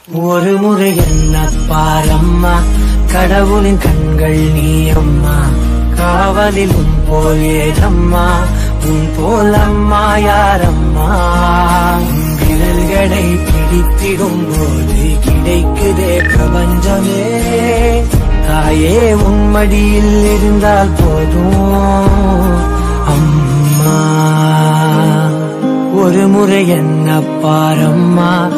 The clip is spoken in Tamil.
ஒரு முறை என்ன பாரம்மா, கடவுளின் கண்கள் நீ அம்மா, காவலில் உன் போல் ஏதம்மா, உன் போல் அம்மா யாரம்மா. விரல்களை பிடித்திடும் போது கிடைக்குதே பிரபஞ்சமே, தாயே உன் மடியில் இருந்தால் போதும் அம்மா. ஒரு முறை என்ன பாரம்மா,